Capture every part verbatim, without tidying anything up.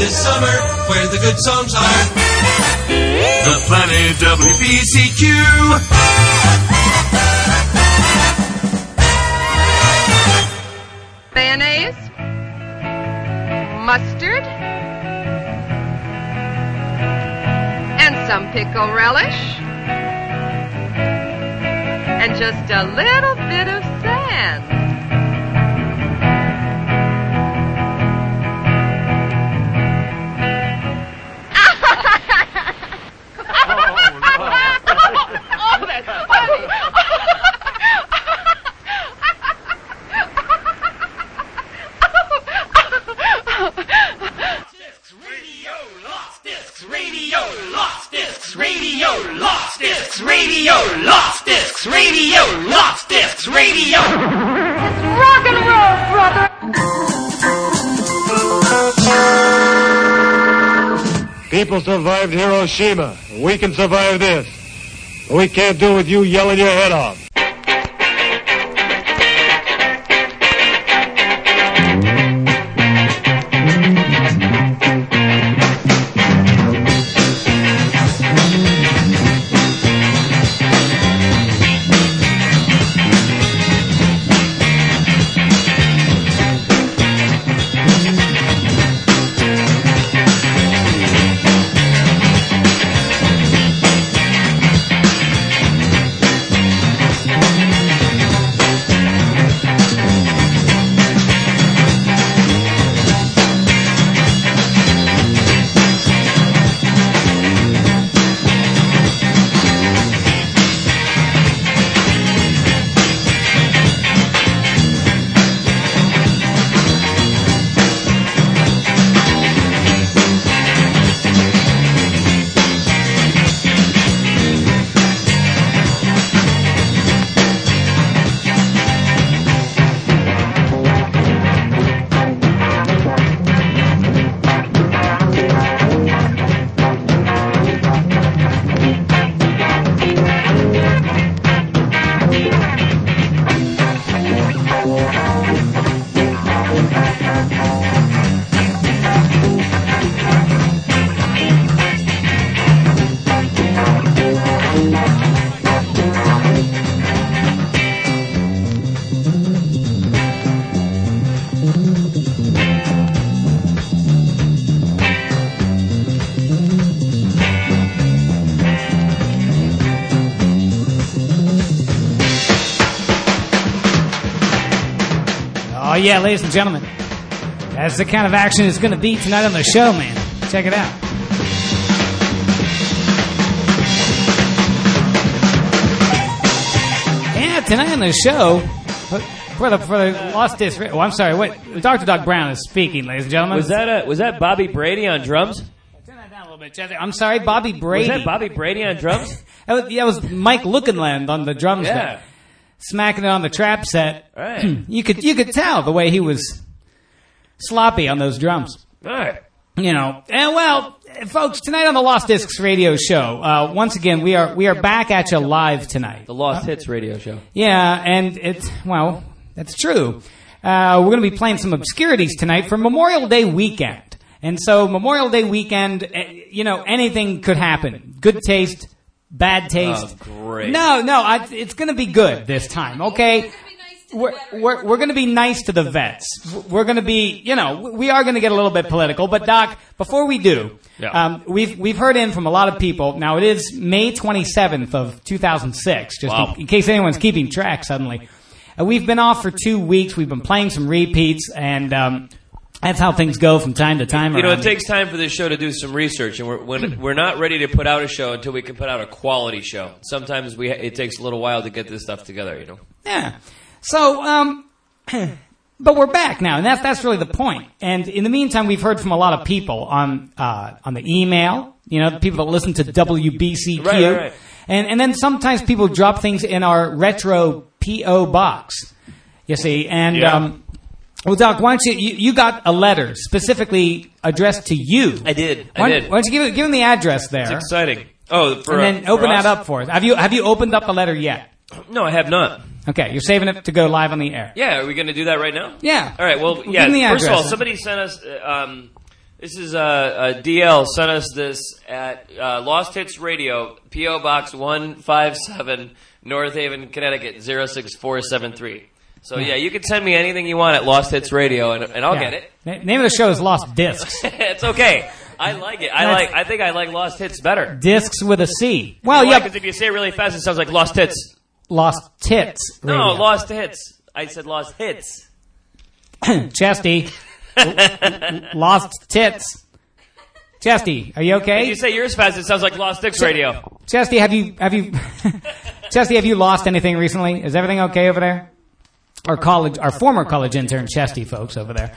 this summer, where the good songs are. The Planet W B C Q. Mayonnaise, mustard, and some pickle relish, and just a little bit of sand. Oh, that's funny. Radio, lost discs, radio, lost discs, radio, lost discs, radio, lost discs, radio, lost discs, radio. It's rock and roll, brother. People survived Hiroshima. We can survive this. But we can't do it with you yelling your head off. Oh, yeah, ladies and gentlemen, that's the kind of action it's going to be tonight on the show, man. Check it out. Yeah, tonight on the show, for the for the Lost Disc. Oh, I'm sorry. What? Doctor Doc Brown is speaking, ladies and gentlemen. Was that a, was that Bobby Brady on drums? Turn that down a little bit, Jeff. I'm sorry, Bobby Brady. Was that Bobby Brady on drums? that, was, yeah, it was Mike Lookinland on the drums. Yeah. There. Smacking it on the trap set. Right. you could you could tell the way he was sloppy on those drums. All right. You know, and well, folks, tonight on the Lost Discs radio show, uh, once again, we are we are back at you live tonight. The Lost Hits radio show. Yeah, and it's, well, that's true. Uh, we're going to be playing some obscurities tonight for Memorial Day weekend. And so Memorial Day weekend, you know, anything could happen. Good taste, bad taste. Oh, great. No, no, I, it's going to be good this time, okay? We're, we're, we're going to be nice to the vets. We're going to be, you know, we are going to get a little bit political. But, Doc, before we do, yeah. um, we've we've heard in from a lot of people. Now, it is May twenty-seventh of two thousand six, just wow. in, in case anyone's keeping track suddenly. Uh, we've been off for two weeks. We've been playing some repeats, and um, that's how things go from time to time. You know, it me. takes time for this show to do some research, and we're when, we're not ready to put out a show until we can put out a quality show. Sometimes we it takes a little while to get this stuff together, you know. Yeah. So, um, but we're back now, and that's that's really the point. And in the meantime, we've heard from a lot of people on uh, on the email. You know, the people that listen to W B C Q, right, right, right. and and then sometimes people drop things in our retro P O box. You see, and yeah. um, well, Doc, why don't you, you you got a letter specifically addressed to you? I did. I why, did. Why don't you give it, give him the address there? It's exciting. Oh, for, and then uh, open for that us? up for us. Have you have you opened up the letter yet? No, I have not. Okay, you're saving it to go live on the air. Yeah, are we going to do that right now? Yeah. All right. Well, Give yeah. me the First of all, address. somebody sent us uh, um, This is uh, uh, D L sent us this at uh, Lost Hits Radio, P O Box one five seven, North Haven, Connecticut zero six four seven three. So yeah, you can send me anything you want at Lost Hits Radio, and, and I'll Yeah. get it. Na- Name of the show is Lost Discs. It's okay. I like it. I That's- like. I think I like Lost Hits better. Discs with a C. Well, Why? yeah, Because if you say it really fast, it sounds like Lost Hits. Lost Tits. No, Radio. Lost Hits. I said Lost Hits. Chesty. L- l- Lost Tits. Chesty, are you okay? If you say yours fast, it sounds like Lost Dicks Radio. Chesty, have you have you Chesty, have you lost anything recently? Is everything okay over there? Our college, our former college intern Chesty, folks over there.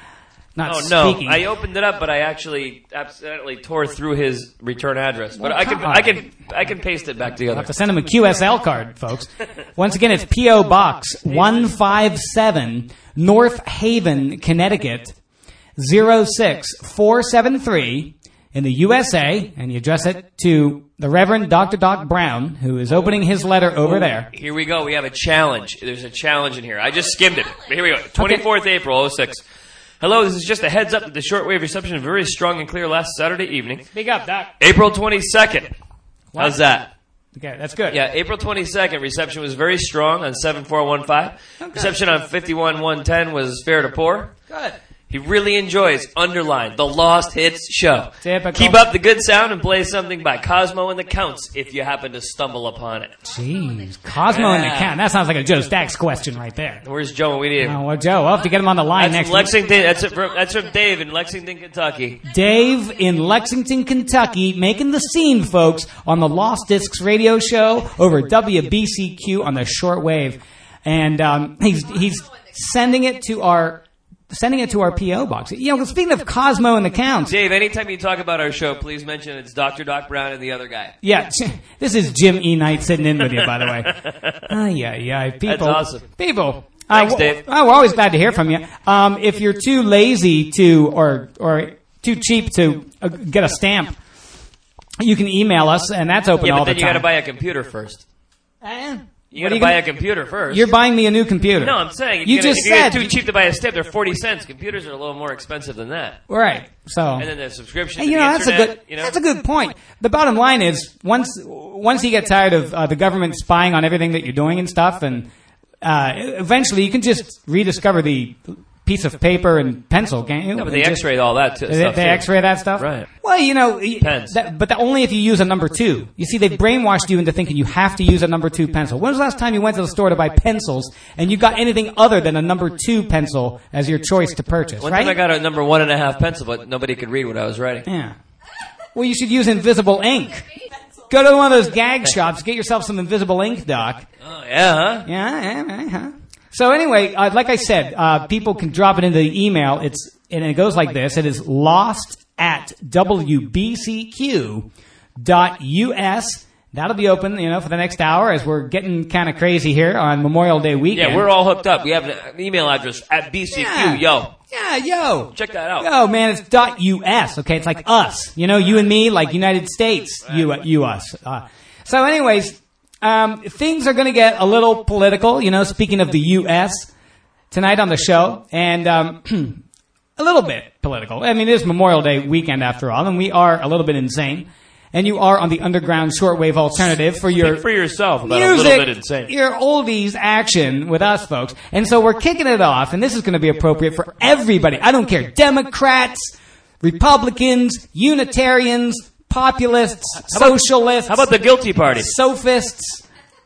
Not Oh no! speaking. I opened it up, but I actually accidentally tore through his return address. But Well, I can, come I on. can, I can paste it back I'll together. have to send him a Q S L card, folks. Once again, it's P O Box one five seven, North Haven, Connecticut zero six four seven three in the U S A, and you address it to the Reverend Doctor Doc Brown, who is opening his letter over there. Here we go. We have a challenge. There's a challenge in here. I just skimmed it. Here we go. twenty-fourth April, oh six. Hello, this is just a heads up that the shortwave reception is very strong and clear last Saturday evening. Speak up, Doc. April twenty-second. How's that? Okay, that's good. Yeah, April twenty-second, reception was very strong on seven four one five. Reception on fifty-one one ten was fair to poor. Good. He really enjoys, underline, the Lost Hits show. Typical. Keep up the good sound and play something by Cosmo and the Counts if you happen to stumble upon it. Jeez, Cosmo and the Yeah. Cat. That sounds like a Joe Stacks question right there. Where's Joe? We need him. Oh, well, Joe, I'll have to get him on the line That's next from Lexington. That's from, that's from Dave in Lexington, Kentucky. week. Dave in Lexington, Kentucky, making the scene, folks, on the Lost Discs radio show over W B C Q on the shortwave. And um, he's he's sending it to our sending it to our P O box. You know, speaking of Cosmo and the Counts, Dave, anytime you talk about our show, please mention it's Doctor Doc Brown and the other guy. yeah, this is Jim E. Knight sitting in with you, by the way. Ay, ay, ay. People, That's awesome. People. Thanks, uh, w- Dave. Oh, we're always glad to hear from you. Um, if you're too lazy to, or or too cheap to uh, get a stamp, you can email us, and that's open Yeah, all but the then you time. got to buy a computer first. Eh, You what got are to buy gonna- a computer first. You're buying me a new computer. no, I'm saying if you you're gonna- just if you're said too cheap to buy a stamp. They're forty cents. Computers are a little more expensive than that. right. So And then the subscription. Hey, to you the know, that's a internet, good You know? that's a good point. The bottom line is once once you get tired of uh, the government spying on everything that you're doing and stuff, and uh, eventually you can just rediscover the piece of paper and pencil, can't you? No, but they And just- X-ray all that t- They, stuff they too. X-ray that stuff, Right. Well, you know, y- Pens. that, but that only if you use a number two. You see, they've brainwashed you into thinking you have to use a number two pencil. When was the last time you went to the store to buy pencils and you got anything other than a number two pencil as your choice to purchase? One right? time I got a number one and a half pencil, but nobody could read what I was writing. Yeah. Well, you should use invisible ink. Go to one of those gag shops, get yourself some invisible ink, Doc. Oh yeah, huh? Yeah, yeah, yeah. yeah. So anyway, uh, like I said, uh, people can drop it into the email. It's and it goes like this. It is lost at W B C Q dot U S. That'll be open, you know, for the next hour as we're getting kind of crazy here on Memorial Day weekend. Yeah, we're all hooked up. We have an email address at B C Q. Yeah. Yo, Yeah, yo. check that out. Yo, man, it's dot .us, okay? It's like us. You know, you and me, like United States, you, you us. Uh, so anyways, um, things are going to get a little political, you know, speaking of the U S tonight on the show, and um, a little bit political. I mean, it is Memorial Day weekend after all, and we are a little bit insane. And you are on the underground shortwave alternative for your Speak for yourself about music, a little bit insane. your oldies action with us, folks. And so we're kicking it off, and this is going to be appropriate for everybody. I don't care. Democrats, Republicans, Unitarians, populists, socialists. How about the guilty party? sophists?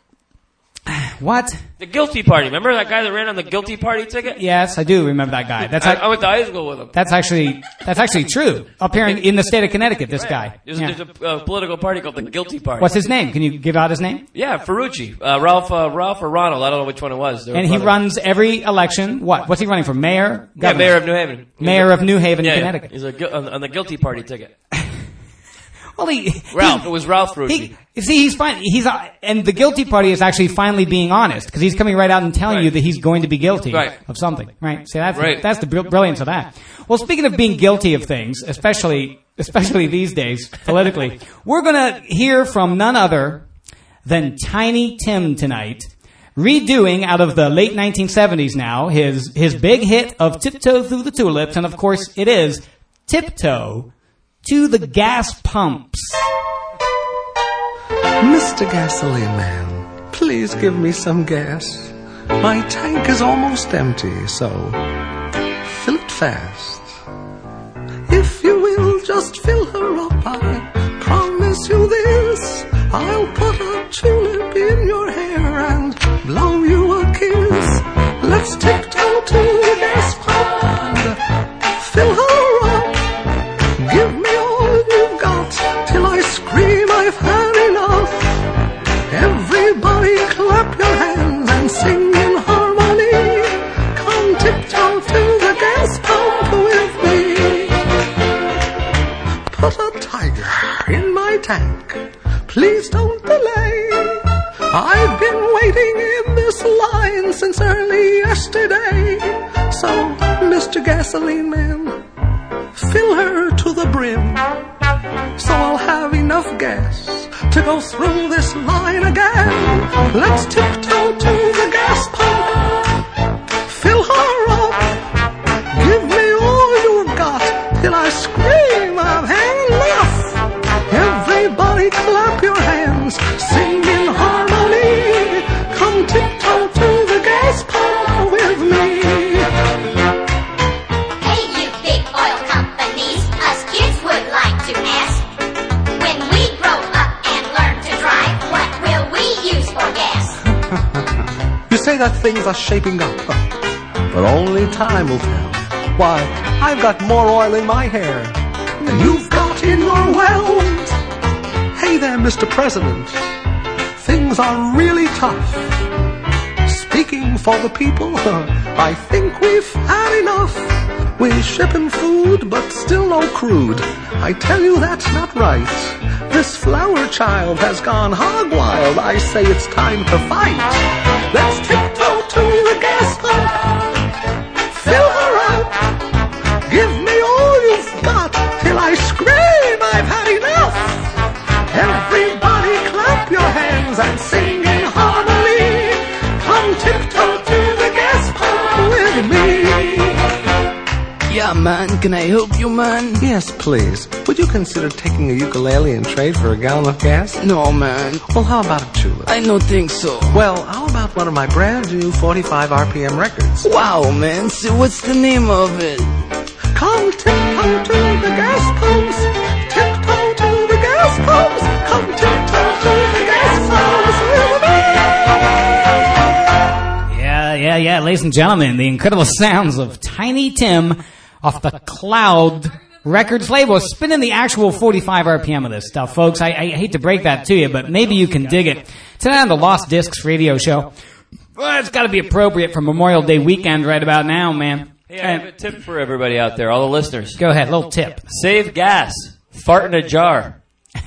What? The guilty party. Remember that guy that ran on the guilty party ticket? Yes, I do remember that guy. That's I, ac- I went to high school with him. that's actually that's actually true. Up here in, in the state of Connecticut, this guy. There's, Yeah. there's a uh, political party called the guilty party. What's his name? Can you give out his name? Yeah, Ferrucci. Uh, Ralph, uh, Ralph or Ronald. I don't know which one it was. They were And he brothers. runs every election. What? What's he running for? Mayor? Yeah, Governor? mayor of New Haven. Mayor of New Haven, Yeah, yeah. Connecticut. He's a, gu- on, on the guilty party ticket. Well, he, Ralph. he- It was Ralph Ferrucci. He, you see, he's fine. He's uh, and the guilty party is actually finally being honest because he's coming right out and telling Right. you that he's going to be guilty Right. of something. Right? See, that's Right. that's the br- brilliance of that. Well, speaking of being guilty of things, especially especially these days politically, we're going to hear from none other than Tiny Tim tonight, redoing out of the late nineteen seventies now his his big hit of "Tiptoe Through the Tulips," and of course it is tiptoe to the gas pumps. Mister Gasoline Man, please give me some gas. My tank is almost empty, so fill it fast. If you will just fill her up, I promise you this. I'll put a tulip in your hair and blow you a kiss. Let's tiptoe to the gas pump and fill her up. Give me all you've got till I scream I've had enough. Everybody clap your hands and sing in harmony. Come tiptoe to the gas pump with me. Put a tiger in my tank. Please don't delay. I've been waiting in this line since early yesterday. So, Mister Gasoline Man, fill her to the brim, so I'll have enough gas to go through this line again. Let's tiptoe to the gas pump. Fill her up. Give me all you've got till I scream I've had enough. Everybody clap your hands, sing in harmony. Come tiptoe to the gas pump with me. Hey, you big oil companies, us kids would like to ask, when we grow up and learn to drive, what will we use for gas? You say that things are shaping up, but only time will tell. Why, I've got more oil in my hair than you've got in your wells. Hey there, Mister President, things are really tough. Speaking for the people, I think we've had enough. We're shipping food, but still no crude. I tell you that's not right. This flower child has gone hog wild. I say it's time to fight. Let's tiptoe to the gas pump. Fill her up. Give me all you've got till I scream I've had enough. Everybody clap your hands and sing in harmony. Come tiptoe to the gas pump with me. Yeah, man, can I help you, man? Yes, please. Would you consider taking a ukulele in trade for a gallon of gas? No, man. Well, how about a tulip? I don't think so. Well, how about one of my brand new forty-five R P M records? Wow, man. So what's the name of it? Come tiptoe to the gas pumps. Tiptoe to the gas pumps. Come tiptoe to the gas pumps with me. Yeah, yeah, yeah, ladies and gentlemen, the incredible sounds of Tiny Tim off the Cloud Records label, spinning the actual forty-five R P M of this stuff, folks. I, I hate to break that to you, but maybe you can dig it. Tonight on the Lost Discs radio show. Well, it's got to be appropriate for Memorial Day weekend right about now, man. Hey, I have a tip for everybody out there, all the listeners. Go ahead, little tip. Save gas. Fart in a jar.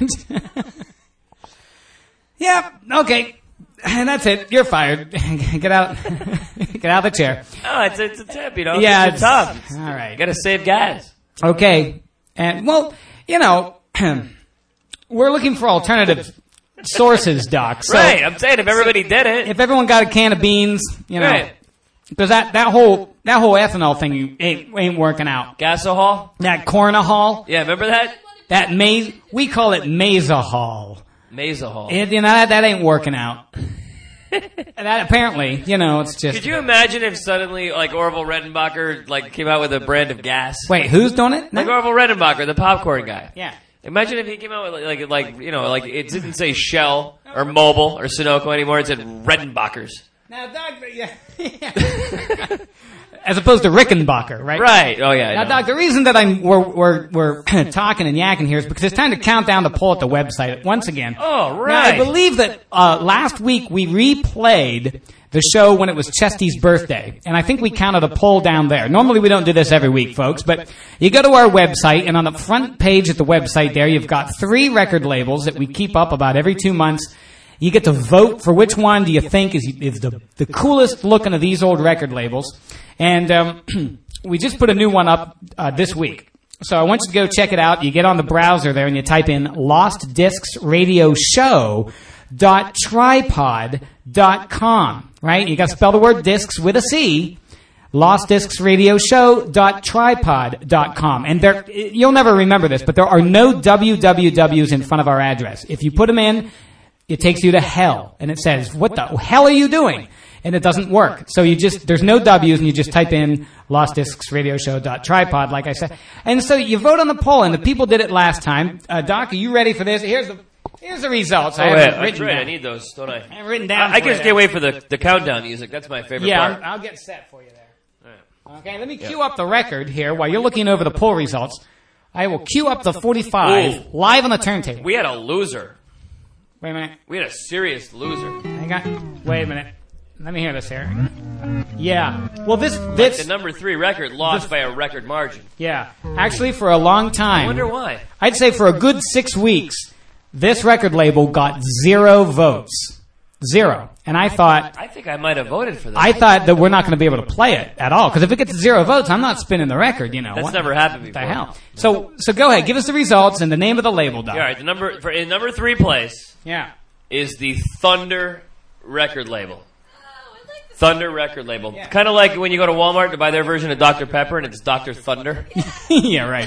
Yeah, okay. And that's it. You're fired. Get out. Get out of the chair. Oh, it's, it's a tip, you know. Yeah, it's, it's tough. All right. You got to save gas. Okay. And, well, you know, we're looking for alternative sources, Doc. So right. I'm saying if everybody did it. If everyone got a can of beans, you know. Right. Because that, that whole that whole ethanol thing ain't, ain't working out. Gasohol? That Cornahol. Yeah, remember that? That maize, we call it Mazahol. Mazahol. It, you know, that, that ain't working out. That apparently, you know, it's just. Could you imagine if suddenly, like, Orville Redenbacher, like, came out with a brand of gas? Wait, who's doing it? Like No? Orville Redenbacher, the popcorn guy. Yeah. Imagine if he came out with, like, like, you know, like, it didn't say Shell or Mobil or Sunoco anymore, it said Redenbacher's. Now, Doc, yeah. As opposed to Rickenbacker, right? Right. Oh, yeah. I Now, know. Doc, the reason that I'm we're we're, we're talking and yakking here is because it's time to count down the poll at the website once again. Oh, Now, right. I believe that uh, last week we replayed the show when it was Chesty's birthday, and I think we counted a poll down there. Normally we don't do this every week, folks, but you go to our website, and on the front page at the website there, you've got three record labels that we keep up about every two months. You get to vote for which one do you think is, is the, the coolest looking of these old record labels. And um, we just put a new one up uh, this week. So I want you to go check it out. You get on the browser there and you type in lost discs radio show dot tripod dot com, right? You got to spell the word discs with a C. lost discs radio show dot tripod dot com. And there, you'll never remember this, but there are no W W Ws in front of our address. If you put them in, it takes you to hell. And it says, what the hell are you doing? And it doesn't work. So you just, there's no W's, and you just type in lost discs radio show dot tripod, like I said. And so you vote on the poll, and the people did it last time. Uh, Doc, are you ready for this? Here's the, here's the results. Oh, I have yeah, it that's written right. down. I need those, don't I? I have it written down. I, I for can just you. get away for the, the countdown music. That's my favorite Yeah, part. I'll, I'll get set for you there. Okay, let me cue up the record here while you're looking over the poll results. I will cue up the forty-five Ooh. live on the turntable. We had a loser. Wait a minute. We had a serious loser. Hang on. Wait a minute. Let me hear this here. Yeah. Well, this Like this the number three record lost by a record margin. yeah. Actually, for a long time, I wonder why. I'd say for a good six weeks, this record label got zero votes. Zero. And I thought, I think I might have voted for that. I thought that we're not going to be able to play it at all. Because if it gets zero votes, I'm not spinning the record, you know. That's what, never happened what before. the hell? So, so go ahead. Give us the results and the name of the label, Doc. Yeah, all right, the number for in number three place Yeah. is the Thunder record label. Thunder record label. Kind of like when you go to Walmart to buy their version of Doctor Pepper and it's Doctor Thunder. Yeah, right.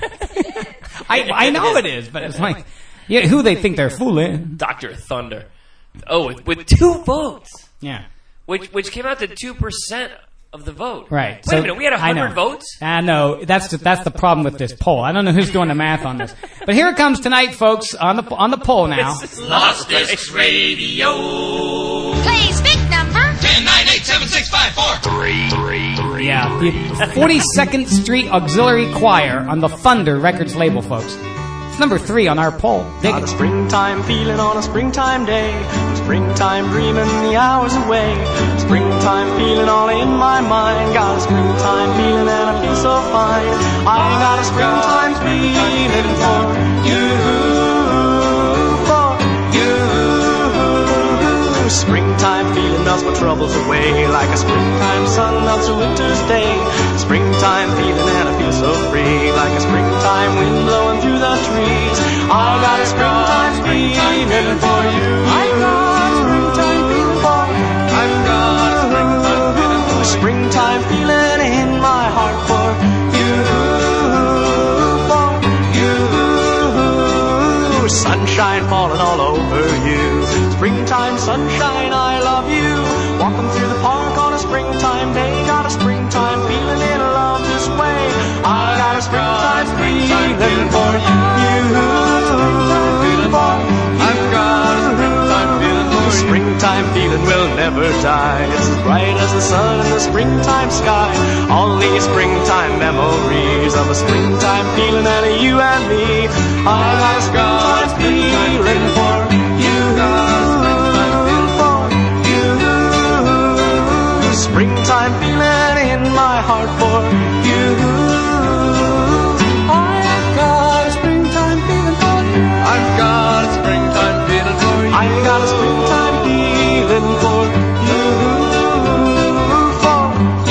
I I know it is, but it's like, yeah, who they think they're fooling. Doctor Thunder. Oh, with, with two votes. Yeah. Which which came out to two percent of the vote. Right. Wait So, a minute, we had one I hundred know. votes? I know. That's the, that's the problem with this poll. I don't know who's doing the math on this. But here it comes tonight, folks, on the on the poll now. Lost Discs Radio. Play big number. ten nine eight seven six five four three three. Yeah, the forty-second Street Auxiliary Choir on the Thunder Records label, folks. It's number three on our poll. Dig Got a it. springtime feeling on a springtime day. Springtime dreaming the hours away. Springtime feeling all in my mind. Got a springtime feeling and I feel so fine. I got a springtime feeling for you, for you. Springtime feeling melts my troubles away. Like a springtime sun melts a winter's day. Springtime feeling and I feel so free. Like a springtime wind blowing through the trees. I got a springtime feeling for you. I got a springtime feeling for you. I've got a springtime feeling for you. Springtime feeling in my heart for you, for you. Sunshine falling all over you. Springtime sunshine, I love you. Walking through the park on a springtime day. Got a springtime feeling in love this way. I got a springtime feeling for you. I've got a springtime feeling for you. Springtime feeling will never die. It's as bright as the sun in the springtime sky. All these springtime memories of a springtime feeling out of you and me. I got a springtime feeling for you. Springtime feeling in my heart for you. I've got a springtime feeling for you. I've got a springtime feeling for you. I've got a springtime feeling for you. For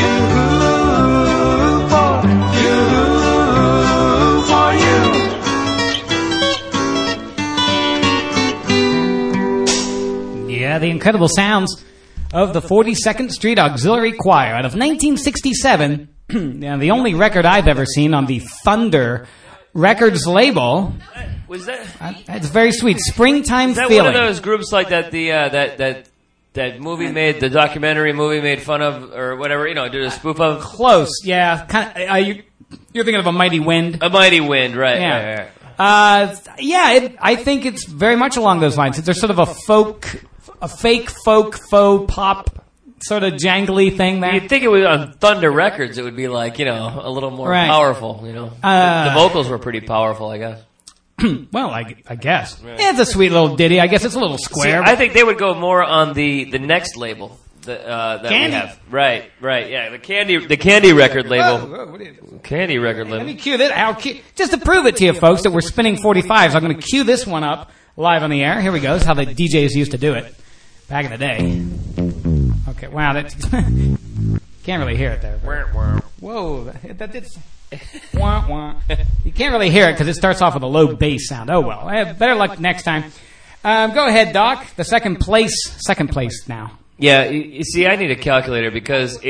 you. For you. For you. Yeah, the incredible sounds of the forty-second Street Auxiliary Choir out of nineteen sixty-seven. Yeah, the only record I've ever seen on the Thunder Records label. Was that Uh, It's very sweet. Springtime is that feeling. one of those groups like that the uh, that that that movie made the documentary movie made fun of or whatever, you know, did a spoof of? Close. Yeah. Kind of, uh, you, you're thinking of A Mighty Wind. A Mighty Wind, right? Yeah. right, right. Uh, yeah, it, I think it's very much along those lines. There's sort of a folk, a fake folk, faux pop sort of jangly thing there. You'd think it was on Thunder Records, it would be like, you know, a little more Right. powerful, you know. Uh, the, the vocals were pretty powerful, I guess. Well, I, I guess. Yeah, it's a sweet little ditty. I guess it's a little See, square. I think they would go more on the, the next label that, uh, that Candy. we have. Right, right, yeah. The Candy the Candy record label. Whoa, whoa, what is- Candy record Let label. me cue this. I'll cue, just to prove it to you folks that we're spinning forty-fives, I'm going to cue this one up live on the air. Here we go. This is how the D Js used to do it back in the day. Okay, wow. That, can't really hear it there. Whoa, that, that did... wah, wah. You can't really hear it because it starts off with a low bass sound. Oh, well. Eh, better luck next time. Um, go ahead, Doc. The second place. Second place now. Yeah, you, you see, I need a calculator because it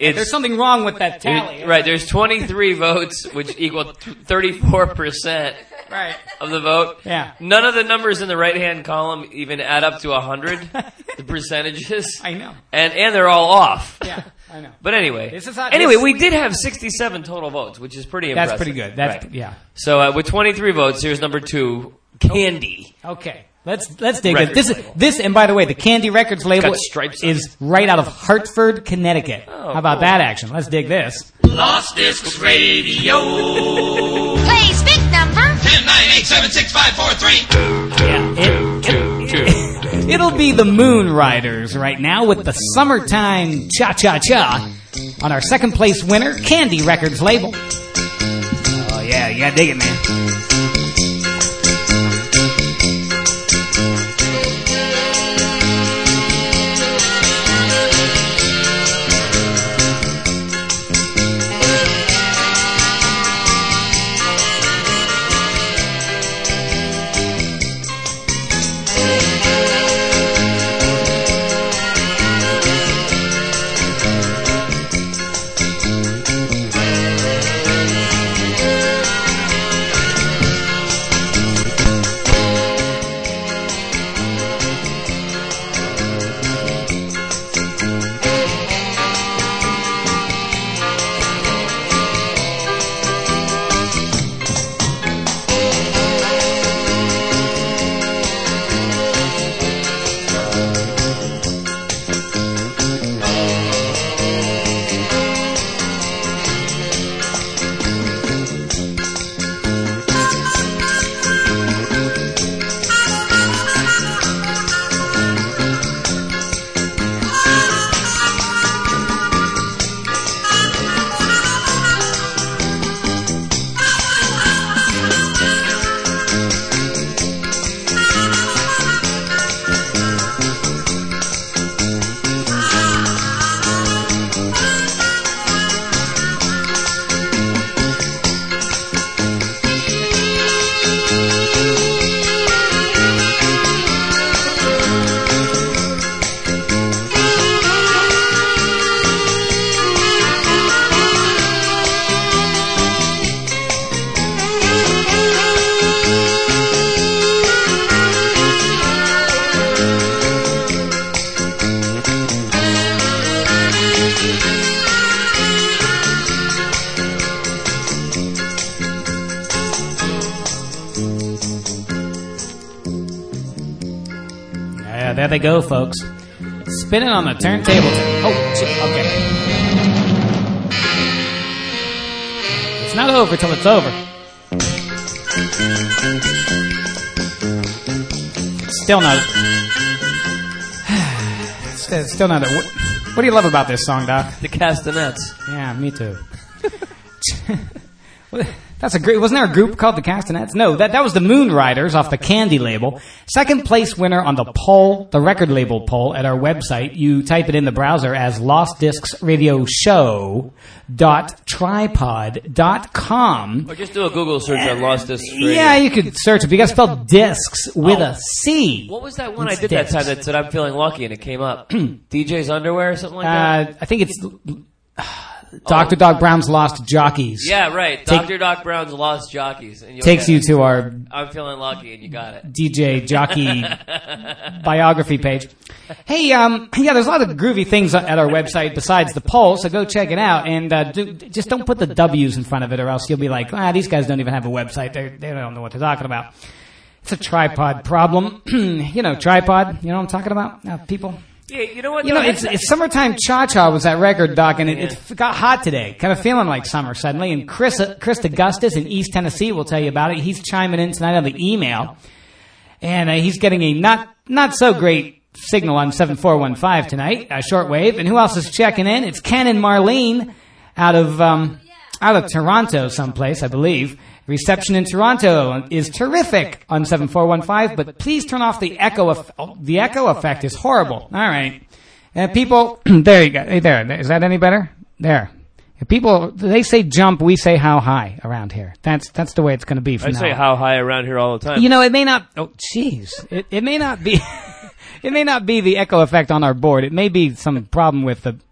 It's, There's something wrong with that tally. There- right, there's twenty-three votes, which equal thirty-four percent Right. of the vote. Yeah. None of the numbers in the right-hand column even add up to one hundred, the percentages. I know. And and they're all off. Yeah, I know. But anyway, This is how- anyway, this- we did have sixty-seven total votes, which is pretty impressive. That's pretty good. That's Right. yeah. So uh, with twenty-three votes, here's number two, Candy. Okay. Let's let's dig it. Records This is label. this and by the way, the Candy Records label Got stripes on is right out of Hartford, Connecticut. Oh, How about cool. that action? Let's dig this. Lost Discs Radio. Play stick number. ten nine eight seven six five four three. Yeah, it, it, it'll be the Moon Riders right now with the Summertime Cha Cha Cha on our second place winner, Candy Records label. Oh yeah, you gotta dig it, man. Yeah, there they go, folks. Spinning on the turntable. Oh, shit, okay. It's not over till it's over. Still not. Still still not. What, what do you love about this song, Doc? The Castanets. Yeah, me too. Well, that's a great. Wasn't there a group called the Castanets? No, that that was the Moon Riders off the Candy label. Second place winner on the poll, the record label poll at our website. You type it in the browser as Lost Discs Radio Show dot tripod dot com. Or just do a Google search on Lost Discs Radio. Yeah, you could search it. But you got to spell discs with Oh. a C. What was that one It's I did discs. that time that said I'm feeling lucky and it came up? D J's Underwear or something like that? Uh, I think it's Doctor Doc Brown's Lost Jockeys. Yeah, right. Take- Doctor Doc Brown's Lost Jockeys. And you'll Takes get you it. to our I'm feeling lucky and you got it. D J Jockey biography page. Hey, um, yeah, there's a lot of groovy things at our website besides the poll, so go check it out. And uh, do, just don't put the W's in front of it, or else you'll be like, ah, these guys don't even have a website. They they don't know what they're talking about. It's a tripod problem. You know, tripod. You know what I'm talking about? Uh, people. Yeah, you know what? You know, though? it's, it's Summertime Cha-Cha was that record, Doc, and it, it got hot today. Kind of feeling like summer suddenly. And Chris, Chris Augustus in East Tennessee will tell you about it. He's chiming in tonight on the email. And uh, he's getting a not not so great signal on seven four one five tonight, uh, shortwave. And who else is checking in? It's Ken and Marlene out of um, out of Toronto someplace, I believe. Reception in Toronto is terrific on seven four one five, but please turn off the echo. Eff- oh, the echo effect is horrible. All right. And people, there you go. Hey, there. Is that any better? There. If people, they say jump, we say how high around here. That's that's the way it's going to be from I now say on. how high around here all the time. You know, it may not. Oh, jeez. It, it may not be. It may not be the echo effect on our board. It may be some problem with the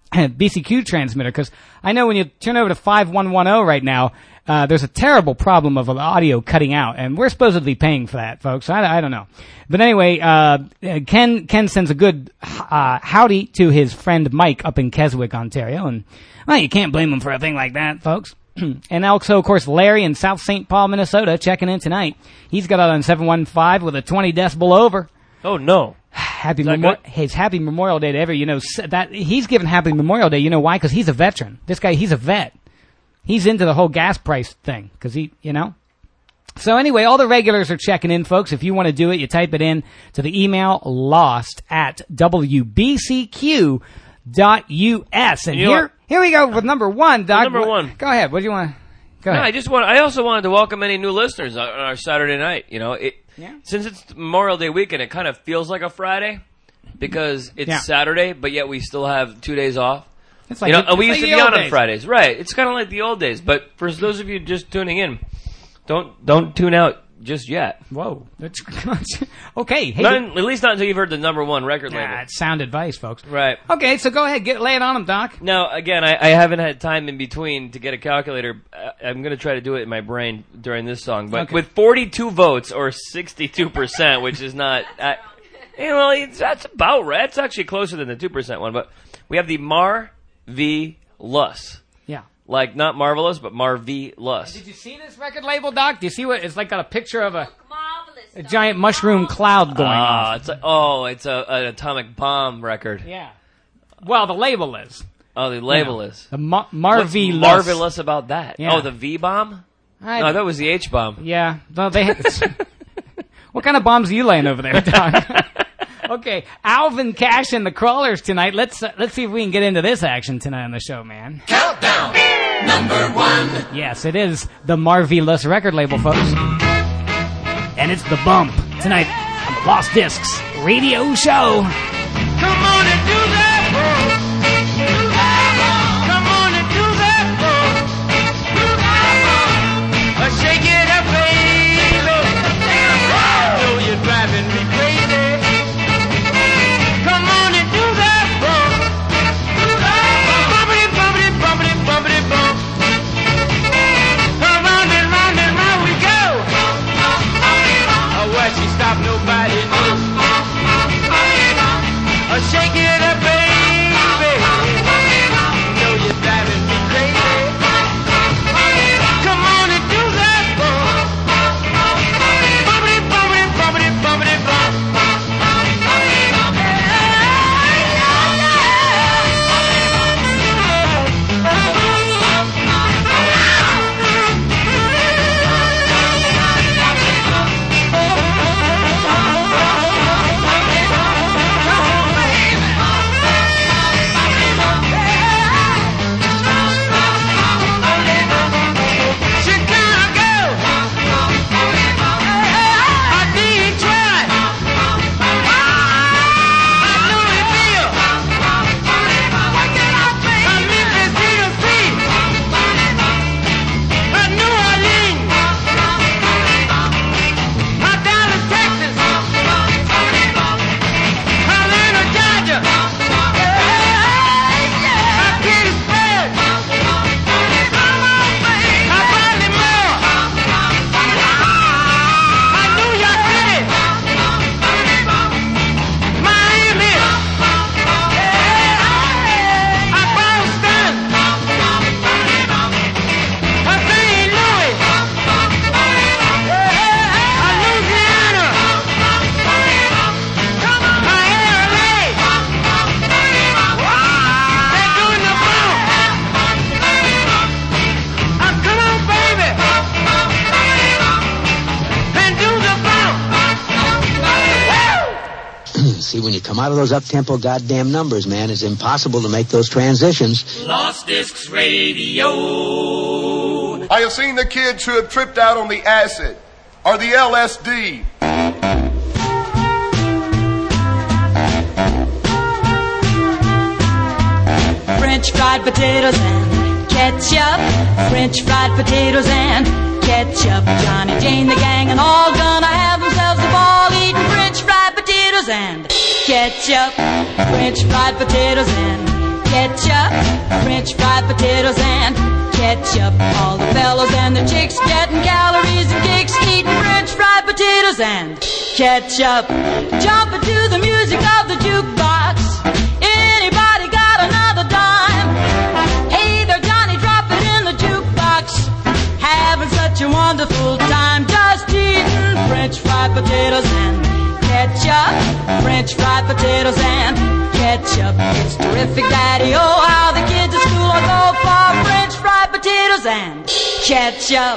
B C Q transmitter, because I know when you turn over to five one one zero right now, uh, there's a terrible problem of audio cutting out, and we're supposedly paying for that, folks. I, I don't know. But anyway, uh, Ken, Ken sends a good, uh, howdy to his friend Mike up in Keswick, Ontario, and, well, you can't blame him for a thing like that, folks. And also, of course, Larry in South Saint Paul, Minnesota, checking in tonight. He's got out on seven one five with a twenty decibel over. Oh, no. Happy Memorial, his Happy Memorial Day to every, you know, that he's given Happy Memorial Day. You know why? Because he's a veteran. This guy, he's a vet. He's into the whole gas price thing. Because he, you know. So anyway, all the regulars are checking in, folks. If you want to do it, you type it in to the email lost at w b c q dot u s. And you know here, what? here we go with number one, Doc. Number one. Go ahead. What do you want? Go no, ahead. I just want. I also wanted to welcome any new listeners on our Saturday night. You know, it, Yeah. since it's Memorial Day weekend, it kind of feels like a Friday because it's Yeah. Saturday, but yet we still have two days off. It's like you know, the- and we it's used like to the be old on on days. Fridays, right? It's kind of like the old days. But for those of you just tuning in, don't don't tune out just yet. Whoa, that's okay. Hey, Not, at least not until you've heard the number one record label. nah, it's sound advice, folks. Right. Okay, so go ahead, get lay it on him, Doc. Now, again, I, I haven't had time in between to get a calculator. Uh, I'm going to try to do it in my brain during this song. But Okay. with forty-two votes, or sixty-two percent, which is not... Uh, you know, it's, that's about right. It's actually closer than the two percent one. But we have the Mar V Lus. Yeah. Like, not Marvelous, but Mar V Lus. Did you see this record label, Doc? Do you see what it's like? Got a picture of a, a giant mushroom cloud going Ah, on. it's like, oh, it's a, an atomic bomb record. Yeah. Well, the label is Oh, the label Yeah. is. the Ma- Mar What's V Lus. marvelous about that? Yeah. Oh, the V bomb? I- No, that was the H bomb. Yeah. No, they. What kind of bombs are you laying over there, Doc? Okay, Alvin Cash and the Crawlers tonight. Let's uh, let's see if we can get into this action tonight on the show, man. Countdown. Number one. Yes, it is the Marvelous record label, folks. And it's The Bump tonight on the Lost Discs radio show. Come on and do that, bro. Come on and do that, bro. Uh, shake it up, baby. I know you're driving me crazy. Come on and do that, bro. Bumpity, bumpity, bumpity, bumpity, bump. Round and round and round we go. Oh, what she stop, nobody knows. Uh, shake it up, baby. Know you're driving me crazy. Come on and do that, boy. Bumpity, bumpity, bumpity, bumpity, bump. See, when you come out of those up-tempo goddamn numbers, man, it's impossible to make those transitions. Lost Discs Radio. I have seen the kids who have tripped out on the acid or the L S D. French fried potatoes and ketchup. French fried potatoes and ketchup. Johnny, Jane, the gang, and all gonna have themselves a ball eating French fried potatoes and ketchup. French fried potatoes and ketchup, French fried potatoes and ketchup. All the fellas and the chicks getting calories and kicks, eating French fried potatoes and ketchup. Jumping to the music of the jukebox. Anybody got another dime? Hey there, Johnny, drop it in the jukebox. Having such a wonderful time, just eating French fried potatoes and ketchup, French fried potatoes and ketchup. It's terrific, Daddy. Oh, how the kids at school are go for French fried potatoes and ketchup.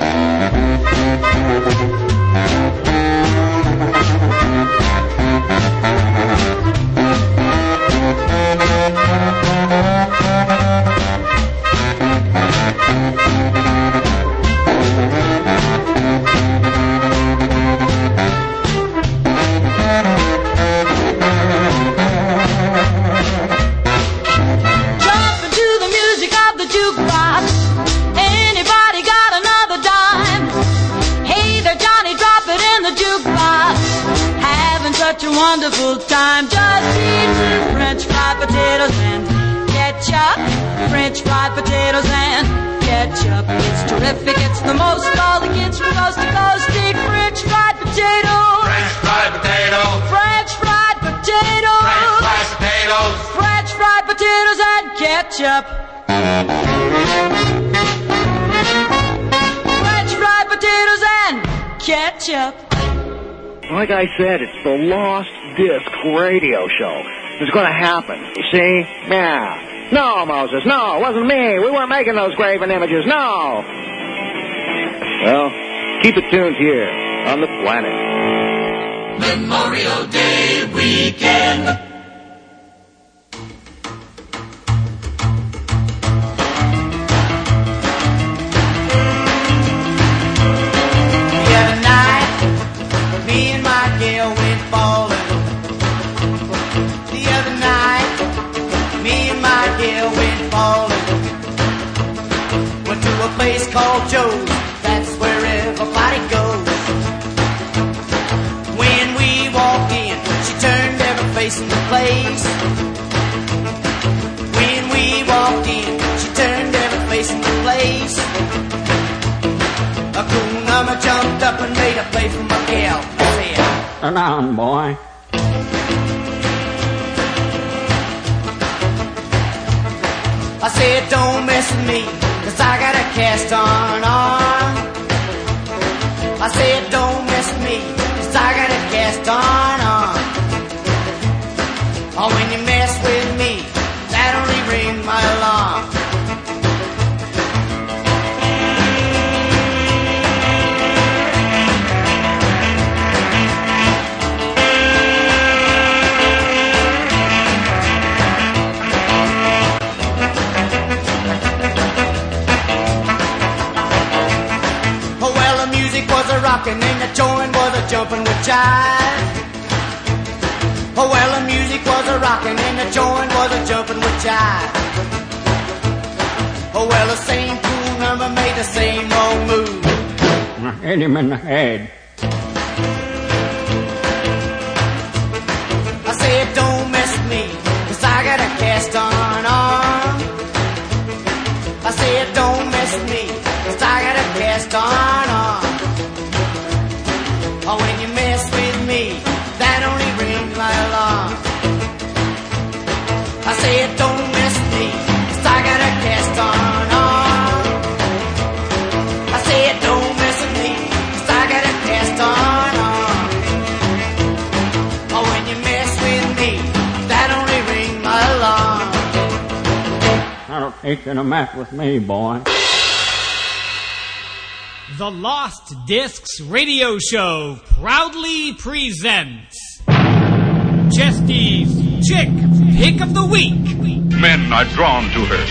Jumping to the music of the jukebox. Anybody got another dime? Hey there, Johnny, drop it in the jukebox. Having such a wonderful time, just eating French fried potatoes and ketchup, French fried potatoes and ketchup. It's terrific, it's the most. All the kids from coast to coast eat French fried potatoes. French fried potato. French fried potatoes. French fried potatoes. French fried potatoes and ketchup. French fried potatoes and ketchup. Like I said, it's the Lost Disc Radio Show. It's going to happen. You see? Yeah. No, Moses, no, it wasn't me. We weren't making those graven images, no. Well, keep it tuned here on the planet. Memorial Day weekend. The other night, me and my gal went bowling. The other night, me and my gal went bowling. Went to a place called Joe's, that's where everybody goes. When we walked in, she turned every face in the place. When we walked in, she turned every face in the place. A cool number jumped up and made a play for my gal. I said, Turn on, boy. I said, don't mess with me, cause I got a cast on arm. I said, don't mess with me, cause I got a cast on arm. Oh, when you mess with me, that only rings my alarm. Rockin' and the joint was a jumpin' with jive. Oh well, the music was a rockin' and the joint was a jumpin' with jive. Oh well, the same cool number made the same old move. I hit him in the head. I said, don't mess with me, cause I got a cast on arm. I said, don't mess with me, cause I got a cast on arm. Oh, when you mess with me, that only rings my alarm. I said, don't mess with me, cause I got a cast on arm. I said, don't mess with me, cause I got a cast on arm. Oh, when you mess with me, that only rings my alarm. I don't think you're gonna mess with me, boy. The Lost Discs Radio Show proudly presents Chesty's Chick Pick of the Week. Men are drawn to her.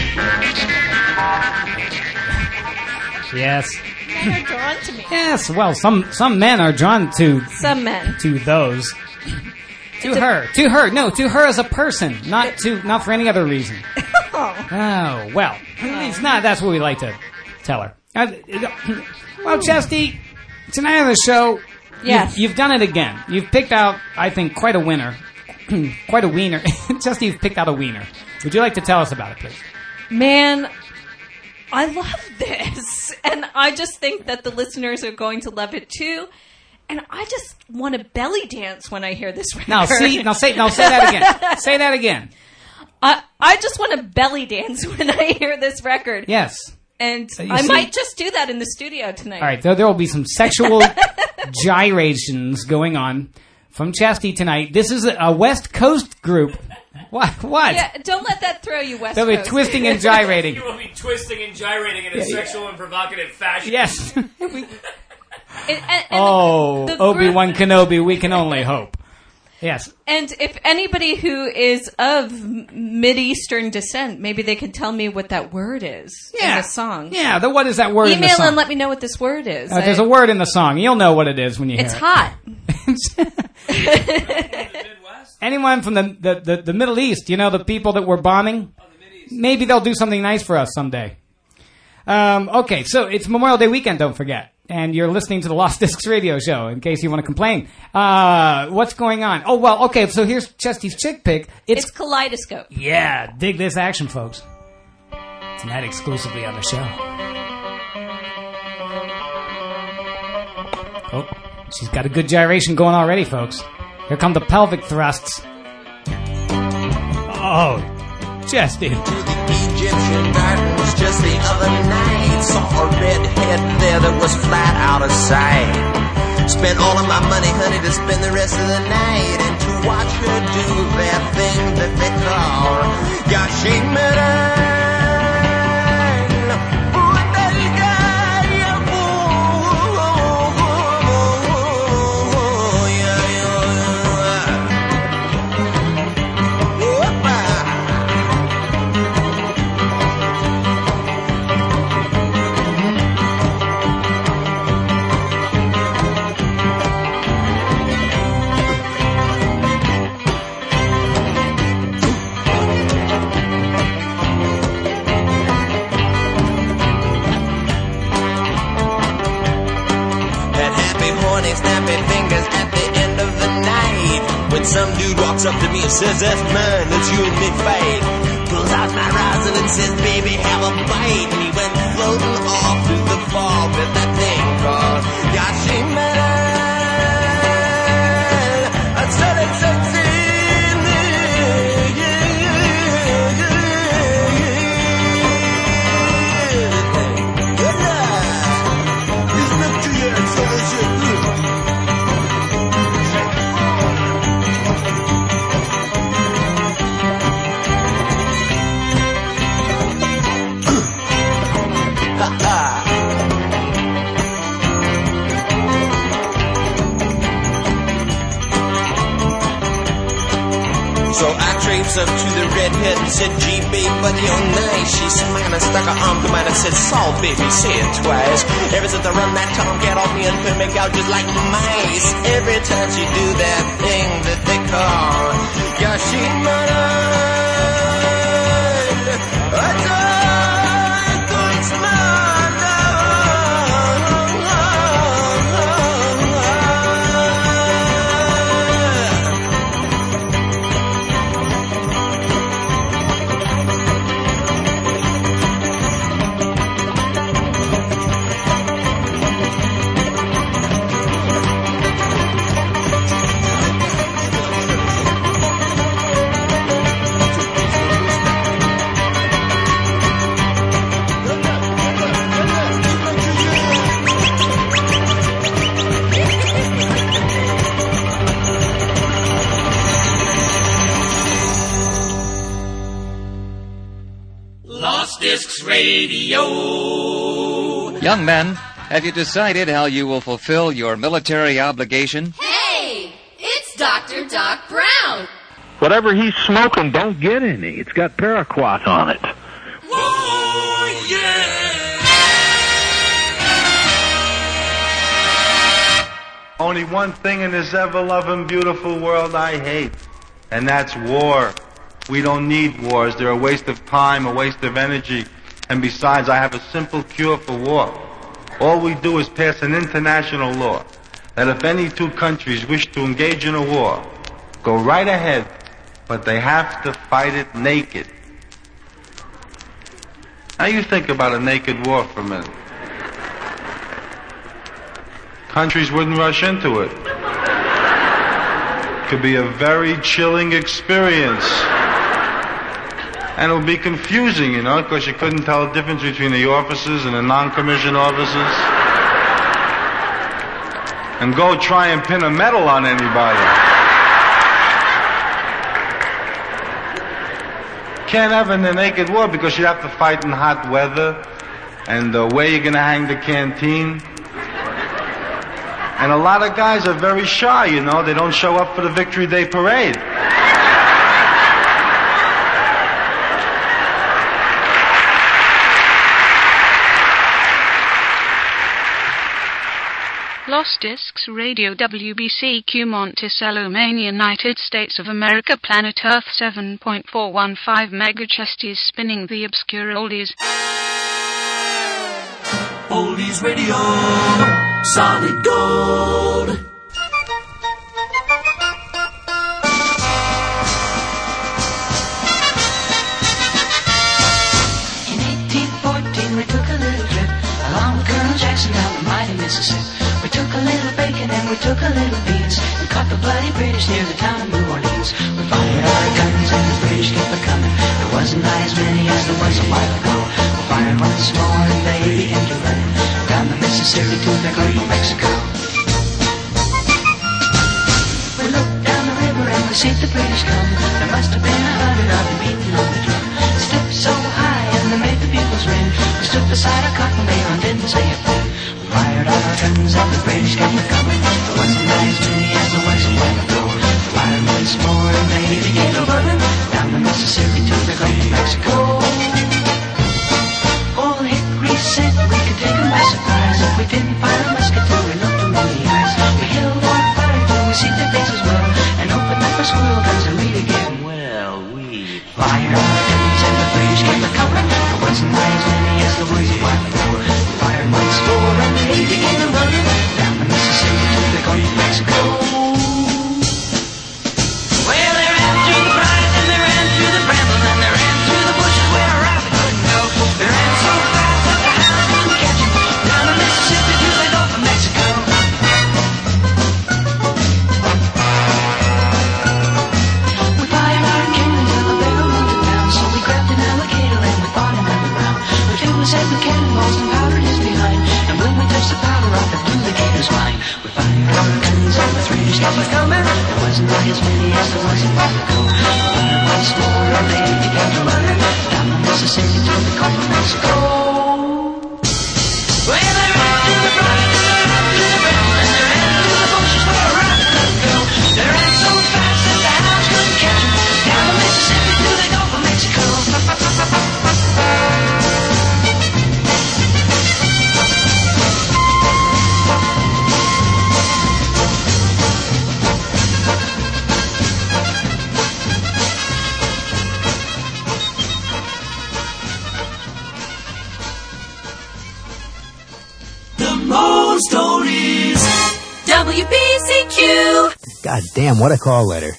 Yes. Men are drawn to me. Yes, well, some some men are drawn to Some men. to those. To her. To her. No, to her as a person, not to not for any other reason. Oh. Oh, well. It's not that's what we like to tell her. Uh, Well, Chesty, tonight on the show, yes. you've, you've done it again. You've picked out, I think, quite a winner. quite a wiener. Just you've picked out a wiener. Would you like to tell us about it, please? Man, I love this. And I just think that the listeners are going to love it too. And I just want to belly dance when I hear this record. Now, see, now say, now say that again. Say that again. I, I just want to belly dance when I hear this record. Yes. And Uh, you I see- might just do that in the studio tonight. All right, there, there will be some sexual gyrations going on from Chastity tonight. This is a, a West Coast group. What? What? Yeah, don't let that throw you, West They'll be Coast. twisting and gyrating. You will be twisting and gyrating in a Yeah, yeah. sexual and provocative fashion. Yes. And- and- and Oh, the- the Obi-Wan Kenobi, we can only hope. Yes. And if anybody who is of Mid-Eastern descent, maybe they can tell me what that word is in Yeah. the song. Yeah, the, what is that word in the Email song? and let me know what this word is. Uh, there's I- a word in the song. You'll know what it is when you hear It's it. hot. Anyone from the, the, the, the Middle East, you know, the people that we're bombing? Maybe they'll do something nice for us someday. Um, okay, so it's Memorial Day weekend, don't forget. And you're listening to the Lost Discs radio show, in case you want to complain. Uh, what's going on? Oh, well, okay, so here's Chesty's chick pick. It's, It's Kaleidoscope. yeah, dig this action, folks. Tonight exclusively on the show. Oh, she's got a good gyration going already, folks. Here come the pelvic thrusts. Oh, Chesty. Egyptian gardens just the other night. Saw a redhead there that was flat out of sight. Spent all of my money, honey, to spend the rest of the night and to watch her do that thing that they call Yashimara. Snappy fingers at the end of the night. When some dude walks up to me and says, that's mine, let's you and me fight. Pulls out my rosin and says, baby, have a bite. And he went floating off through the fog with that thing called Yashimara. I said it's sexy. So I traipsed up to the redhead and said, gee, babe, buddy, you're nice. She smiled and stuck her arm to mine and said, Saul, baby, say it twice. Ever since I run that tomcat off me and could make out just like mice. Every time she do that thing that they call Yashimara. I don't think smart. Lost Discs Radio. Young men, have you decided how you will fulfill your military obligation? Hey, it's Doctor Doc Brown. Whatever he's smoking, don't get any. It's got paraquat on it. Oh, yeah. Only one thing in this ever-loving, beautiful world I hate, and that's war. We don't need wars. They're a waste of time, a waste of energy. And besides, I have a simple cure for war. All we do is pass an international law that if any two countries wish to engage in a war, go right ahead but they have to fight it naked. Now you think about a naked war for a minute. Countries wouldn't rush into it. Could be a very chilling experience. And it would be confusing, you know, because you couldn't tell the difference between the officers and the non-commissioned officers. And go try and pin a medal on anybody. Can't have in the naked war because you have to fight in hot weather and uh, where you're going to hang the canteen. And a lot of guys are very shy, you know. They don't show up for the Victory Day parade. Lost Discs Radio W B C Q Monticello, Maine, United States of America, Planet Earth seven point four one five megachesties, spinning the obscure oldies. Oldies Radio, solid gold. In eighteen fourteen we took a little trip along with Colonel Jackson down the mighty Mississippi. We took a little bacon and we took a little beans and caught the bloody British near the town of New Orleans. We fired our guns and the British kept a coming. There wasn't nigh as many as there was a while ago. We fired once more and they began to run down the Mississippi to the Gulf of Mexico. We looked down the river and we see the British come. There must have been a hundred of them beating on the drum. Stepped so high and they made the bugles ring. We stood beside our cotton bale and didn't say a thing. Fired all our guns and the British kept a coming. There wasn't as many as there was a while ago. Fired once more and they began to run down the Mississippi to the Gulf of Mexico. Old Hickory said we could take 'em by surprise if we didn't fire a musket till we looked 'em in the eyes. We held our fire till we see their faces well and opened up our squirrel guns and really gave 'em well. We fired our guns and the British kept a coming. There wasn't as many as there was a while ago. Fired once more and they began to run down the Mississippi to the Gulf of Mexico. Well, they ran through the briars and they ran through the brambles and they ran through the bushes where a rabbit couldn't go. They ran so fast that the hounds couldn't catch 'em down the Mississippi to the Gulf of Mexico. We fired our cannon till the barrel melted down, so we grabbed an alligator and we fought him underground. We filled his head with cannonballs and powdered his behind, and when we touched the powder off, it blew the gator's mind. We fired our guns and the British kept a coming. There wasn't like as many as there was a while ago. We fired once more and they began to run down the Mississippi to the Gulf of Mexico. Well, they ran through the briars and they ran through the brambles and they ran through the bushes where a rabbit couldn't go. They ran so fast that the hounds couldn't catch 'em down the Mississippi to the Gulf of Mexico. Most oldies. W B C Q. God damn, what a call letter.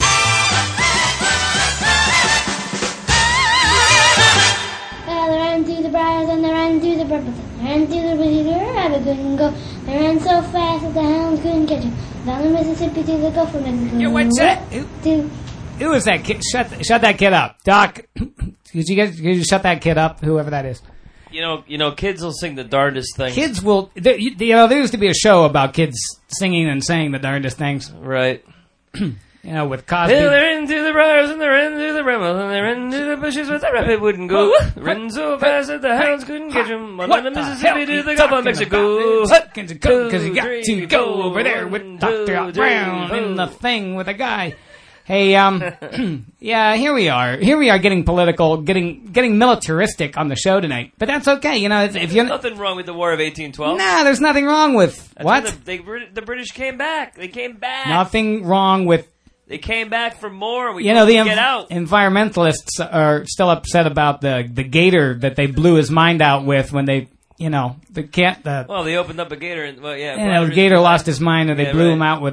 Well, they ran through the briars and they ran through the purple. They ran through the bushes where a rabbit couldn't go. They ran so fast that the hounds couldn't catch 'em down the Mississippi to the Gulf of Mexico. Yo, what's that? Who, To who is that kid? Shut, shut that kid up. Doc, could you, guys, could you shut that kid up, whoever that is? You know, you know, kids will sing the darndest things. Kids will, there, you, you know, there used to be a show about kids singing and saying the darndest things. Right. You know, with Cosby. They ran through the briars and they ran through the brambles and they ran through the bushes where the rabbit wouldn't go. Ran so fast that the hounds couldn't catch him. On the Mississippi to the Gulf of Mexico. Because you got to go over there with Doctor Brown in the thing with a guy. Hey, um, yeah, here we are. Here we are getting political, getting getting militaristic on the show tonight. But that's okay, you know. If, if you're nothing wrong with the War of eighteen twelve. Nah, there's nothing wrong with That's what? when The, they, the British came back. They came back. Nothing wrong with. They came back for more. We You know, the couldn't env- get out. environmentalists are still upset about the the gator that they blew his mind out with when they, you know, the can't the. Well, they opened up a gator and well, yeah. You know, the gator lost his mind and they Yeah, blew right. him out with a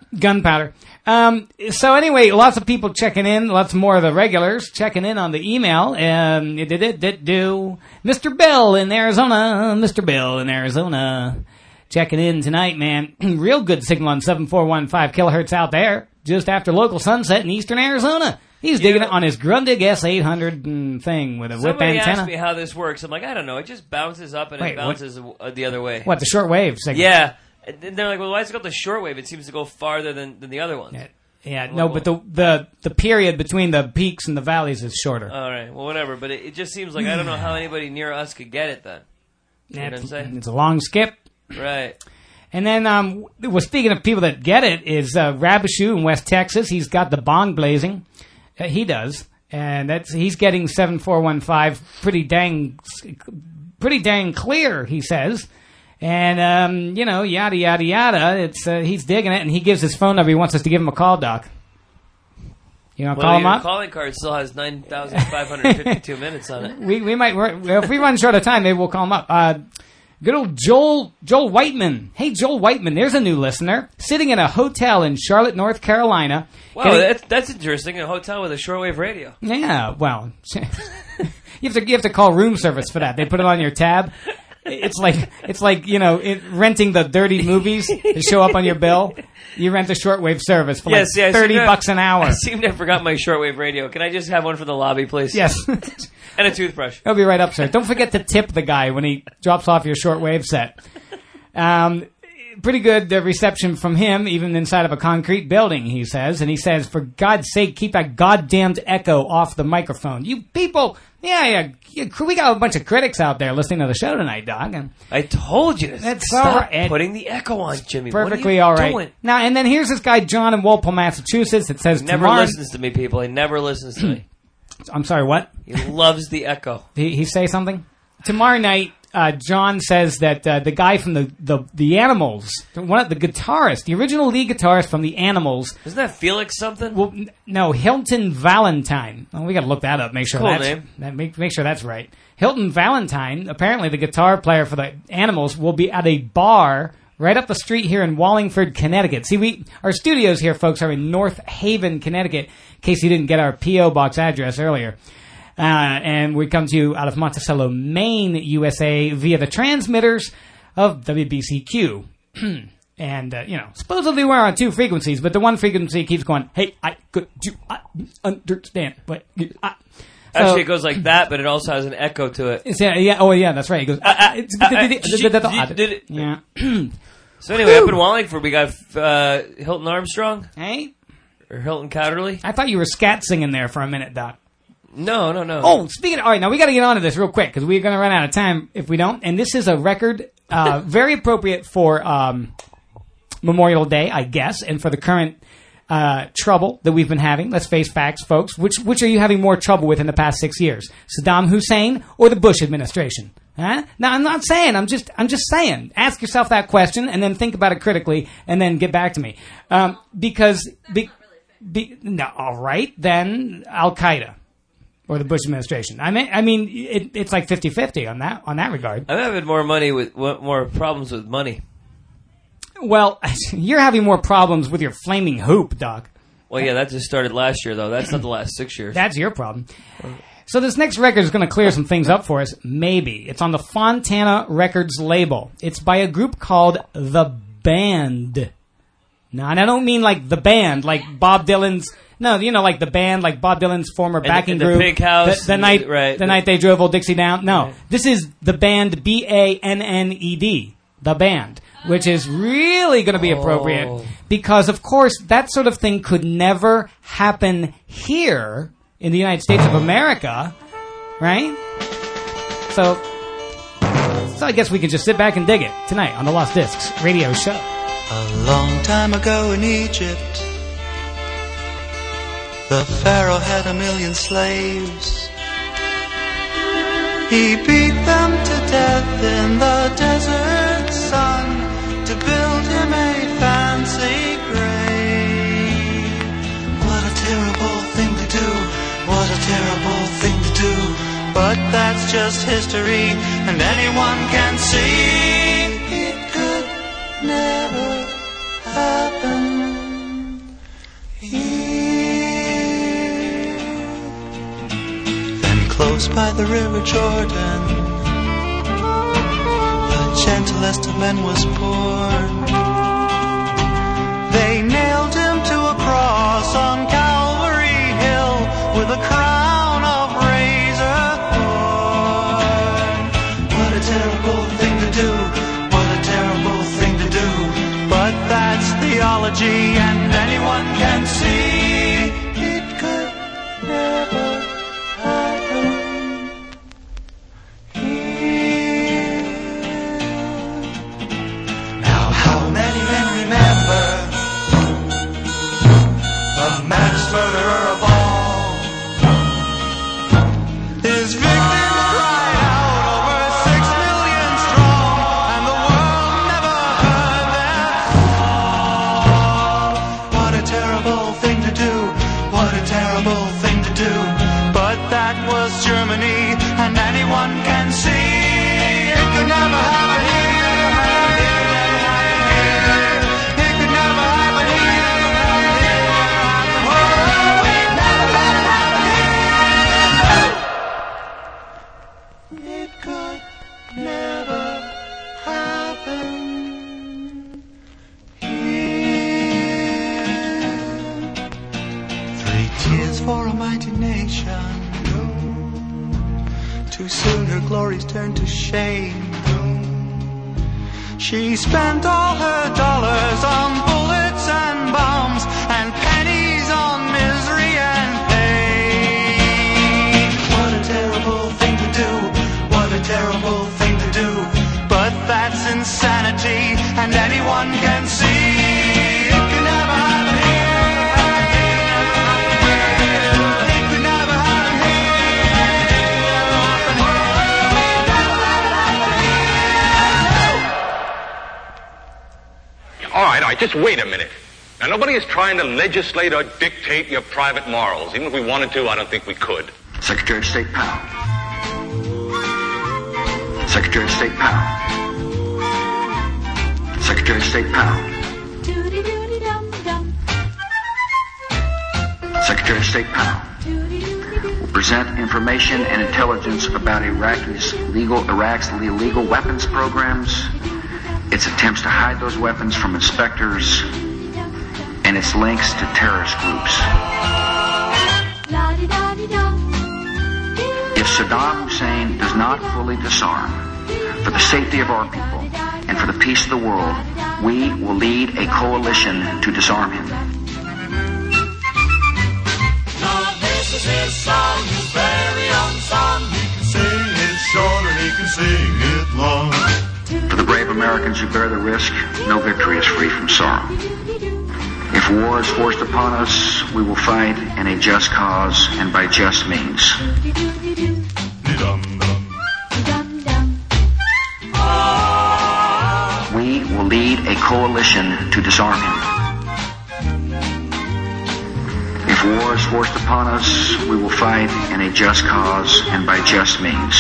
Gunpowder. Um, so anyway, lots of people checking in. Lots more of the regulars checking in on the email. Um, it did it did do. Mister Bill in Arizona. Mister Bill in Arizona. Checking in tonight, man. Real good signal on seven four one five kilohertz out there. Just after local sunset in eastern Arizona. He's digging it on his Grundig S eight hundred thing with a whip Somebody antenna. asked me how this works. I'm like, I don't know. It just bounces up and Wait, it bounces uh, the other way. What, the short wave signal? Yeah. And they're like, well, why is it called the shortwave? It seems to go farther than, than the other ones. Yeah, yeah no, but the, the the period between the peaks and the valleys is shorter. All right, well, whatever. But it, it just seems like I don't know how anybody near us could get it then. You know what I'm saying? It's a long skip. Right. And then, um, well, speaking of people that get it, is uh, Rabishu in West Texas. He's got the bong blazing. Uh, he does. And that's he's getting seven four one five pretty dang, pretty dang clear, he says. And, um, you know, yada, yada, yada. It's uh, he's digging it, and he gives his phone number. He wants us to give him a call, Doc. You want to well, call him your up? calling card still has nine thousand five hundred fifty-two minutes on it. We we might, if we run short of time, maybe we'll call him up. Uh, good old Joel, Joel Whiteman. Hey, Joel Whiteman, there's a new listener. Sitting in a hotel in Charlotte, North Carolina. Wow, getting, that's, that's interesting. A hotel with a shortwave radio. Yeah, well, you have to you have to call room service for that. They put it on your tab. It's like it's like you know it, renting the dirty movies that show up on your bill. You rent a shortwave service for yes, like yeah, thirty to, bucks an hour. I seem to have forgot my shortwave radio. Can I just have one for the lobby, please? Yes, and a toothbrush. It'll be right up, sir. Don't forget to tip the guy when he drops off your shortwave set. Um, pretty good uh, reception from him, even inside of a concrete building, he says. And he says, for God's sake, keep that goddamned echo off the microphone. You people, yeah, yeah, we got a bunch of critics out there listening to the show tonight, Doc. And I told you to that's stop all right. putting the echo on, Jimmy. Perfectly what are you all right. doing? Now, and then here's this guy, John in Walpole, Massachusetts. It says, He never tomorrow... listens to me, people. He never listens to me. I'm sorry, what? He loves the echo. He, he say something? Tomorrow night, uh, John says that uh, the guy from the, the, the Animals, one of the guitarist, the original lead guitarist from the Animals. Isn't that Felix something? Well, n- no, Hilton Valentine. Oh, we got to look that up. Make sure Cool that's name. That, make make sure that's right. Hilton Valentine, apparently the guitar player for the Animals, will be at a bar right up the street here in Wallingford, Connecticut. See, we our studios here, folks, are in North Haven, Connecticut. In case you didn't get our P O box address earlier. Uh, and we come to you out of Monticello, Maine, U S A, via the transmitters of W B C Q. And, uh, you know, supposedly we're on two frequencies, but the one frequency keeps going, hey, I could you I understand. But I. So, Actually, it goes like that, but it also has an echo to it. It's, yeah, yeah, oh, yeah, that's right. It goes, yeah. So anyway, up in Wallingford, we got uh, Hilton Armstrong. Hey? Or Hilton Cowderly. I thought you were scat singing there for a minute, Doc. No, no, no. Oh, speaking of, all right, now we got to get on to this real quick because we're going to run out of time if we don't. And this is a record uh, very appropriate for um, Memorial Day, I guess, and for the current uh, trouble that we've been having. Let's face facts, folks. Which which are you having more trouble with in the past six years? Saddam Hussein or the Bush administration? Huh? Now, I'm not saying. I'm just I'm just saying. Ask yourself that question and then think about it critically and then get back to me. Um, because be, be, no, all right, then Al Qaeda. Or the Bush administration. I mean, I mean, it, it's like fifty-fifty on that on that regard. I'm having more money with more problems with money. Well, you're having more problems with your flaming hoop, Doc. Well, yeah, that just started last year, though. That's not the last six years. That's your problem. So this next record is going to clear some things up for us. Maybe it's on the Fontana Records label. It's by a group called The Band. Now, and I don't mean like the band, like Bob Dylan's. No, you know, like the band, like Bob Dylan's former and backing the, and group. The Pink House. The, the night, right. the night they drove Old Dixie down. No, right. This is the band, B A N N E D, The Band, which is really going to be appropriate oh. because, of course, that sort of thing could never happen here in the United States of America, right? So, so I guess we can just sit back and dig it tonight on the Lost Discs radio show. A long time ago in Egypt, the Pharaoh had a million slaves. He beat them to death in the desert sun to build him a fancy grave. What a terrible thing to do, what a terrible thing to do. But that's just history, and anyone can see it could never happen by the river Jordan, the gentlest of men was born. They nailed him to a cross on Calvary Hill with a crown of razor thorn. What a terrible thing to do, what a terrible thing to do. But that's theology, and anyone can see it could never happen here. Now how many men remember the maddest murderer of all? His victims cried out over six million strong, and the world never heard their fall. What a terrible thing to do, what a terrible thing to do. But that was Germany, and anyone can see it could never happen here. It could never happen here. Oh, we'd never let it happen here. It could never happen here. Three tears for a mighty nation. Too soon her glories turned to shame. She spent all her dollars on bullets and bombs, and pennies on misery and pain. What a terrible thing to do, what a terrible thing to do. But that's insanity, and anyone can see it can never happen here. It could never happen All right, all right, just wait a minute. Now, nobody is trying to legislate or dictate your private morals. Even if we wanted to, I don't think we could. Secretary of State Powell. Secretary of State Powell. Secretary of State Powell. Secretary of State Powell will present information and intelligence about Iraq's legal, Iraq's illegal weapons programs, its attempts to hide those weapons from inspectors, and its links to terrorist groups. If Saddam Hussein does not fully disarm, for the safety of our people and for the peace of the world, we will lead a coalition to disarm him. Now this is his song, his very own song. He can sing it short and he can sing it long. For the brave Americans who bear the risk, no victory is free from sorrow. If war is forced upon us, we will fight in a just cause and by just means. We will lead a coalition to disarm him. If war is forced upon us, we will fight in a just cause and by just means.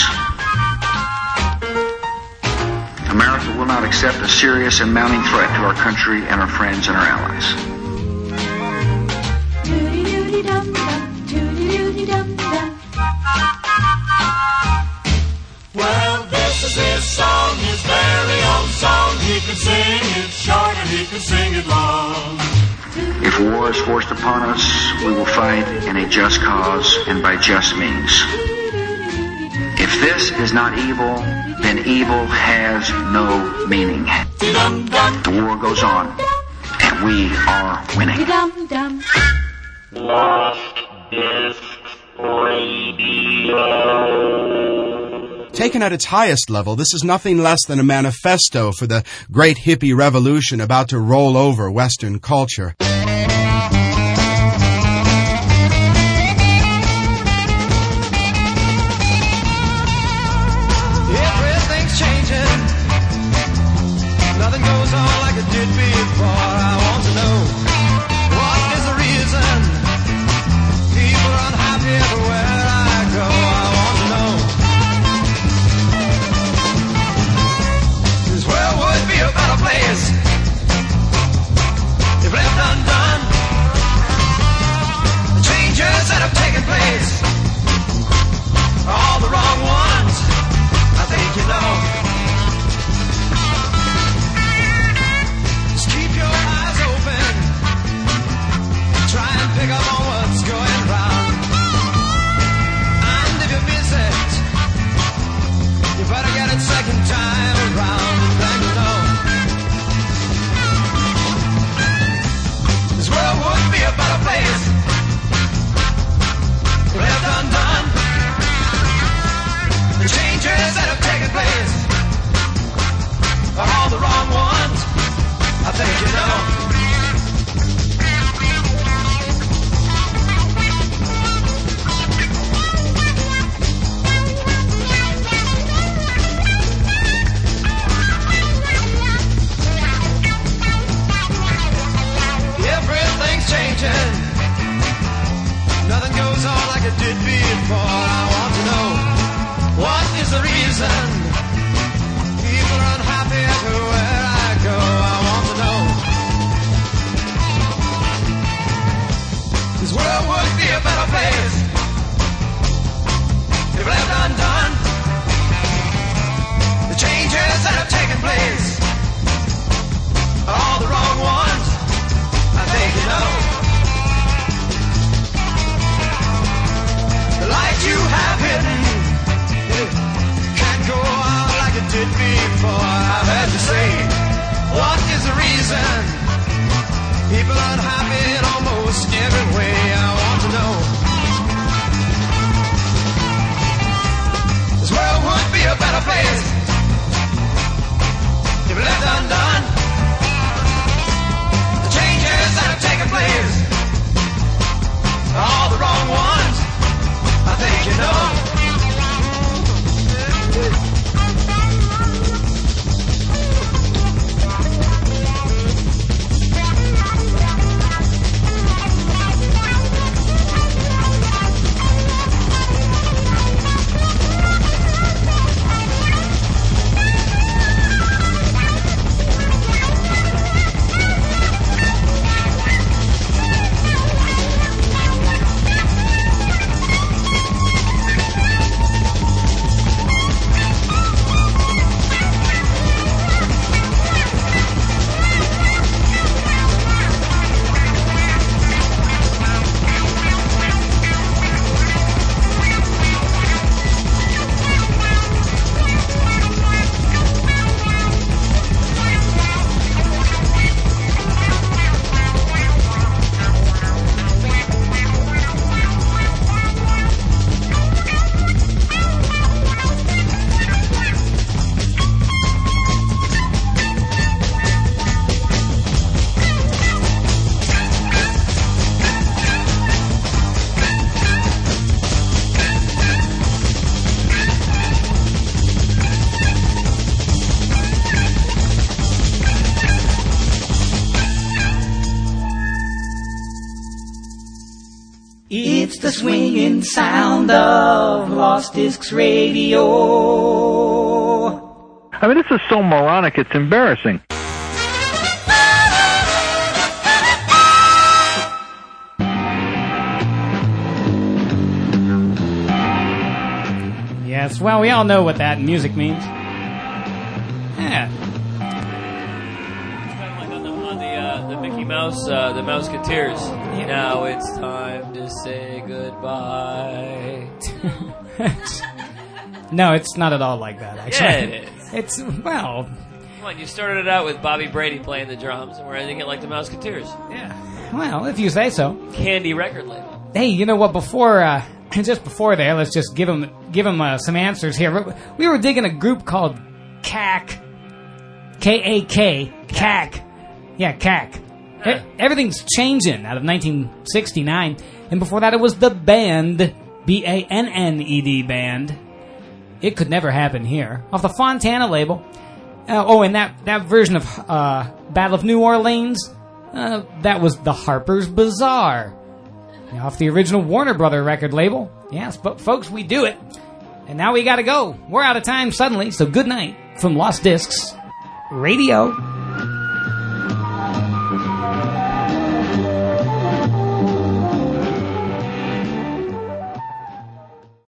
America will not accept a serious and mounting threat to our country and our friends and our allies. Well, this is his song, his very own song. He can sing it short and he can sing it long. If war is forced upon us, we will fight in a just cause and by just means. If this is not evil, then evil has no meaning. The war goes on, and we are winning. Lost Disc Radio. Taken at its highest level, this is nothing less than a manifesto for the great hippie revolution about to roll over Western culture. Everything's changing. Nothing goes on like it did before. I want to know, what is the reason? People are unhappy everywhere I go. I want to know. This world would be a better place if left undone. goes on like it did before. I want to know, what is the reason? People are unhappy everywhere I go. I want to know. This world would be a better place if left undone. The changes that have taken place are all the wrong ones. I think you know. The light you have hidden can't go out like it did before. I've had to say, what is the reason? People are unhappy in almost every way. I want to know. This world would be a better place if left undone. The changes that have taken place are all the wrong ones. I think you know. It's the swinging sound of Lost Discs Radio. I mean, this is so moronic, it's embarrassing. Yes, well, we all know what that music means. Yeah. The Mickey Mouse, uh, the Mouseketeers. Yeah. Now it's time to say goodbye. No, it's not at all like that, actually. Yeah, it is. It's, well... Come on, you started it out with Bobby Brady playing the drums, and we're ending it like the Mouseketeers. Yeah. Well, if you say so. Candy record label. Hey, you know what, before, uh, just before there, let's just give him, give him uh, some answers here. We were digging a group called C A C. K A K. C A C. Yeah, C A C. Huh. Everything's changing out of nineteen sixty-nine. And before that, it was the Band, B A N N E D Band. It Could Never Happen Here, off the Fontana label. Uh, oh, and that, that version of uh, Battle of New Orleans, uh, that was the Harper's Bazaar. Off the original Warner Brother record label. Yes, but folks, we do it. And now we gotta go. We're out of time suddenly, so good night from Lost Discs Radio.